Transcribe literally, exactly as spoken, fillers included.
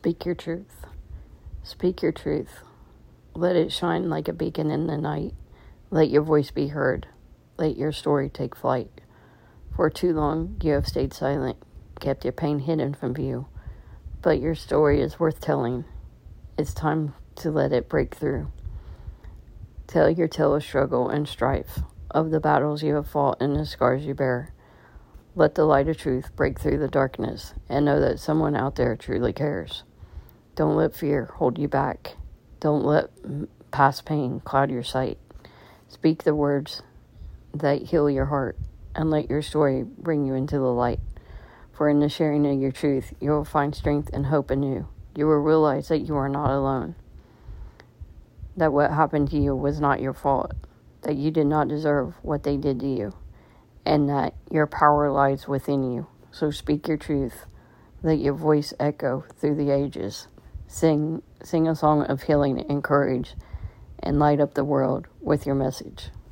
Speak your truth. Speak your truth. Let it shine like a beacon in the night. Let your voice be heard. Let your story take flight. For too long you have stayed silent, kept your pain hidden from view. But your story is worth telling. It's time to let it break through. Tell your tale of struggle and strife, of the battles you have fought and the scars you bear. Let the light of truth break through the darkness and know that someone out there truly cares. Don't let fear hold you back. Don't let past pain cloud your sight. Speak the words that heal your heart and let your story bring you into the light. For in the sharing of your truth, you will find strength and hope anew. You will realize that you are not alone. That what happened to you was not your fault. That you did not deserve what they did to you. And that your power lies within you. So speak your truth. Let your voice echo through the ages. Sing, sing a song of healing and courage, and light up the world with your message.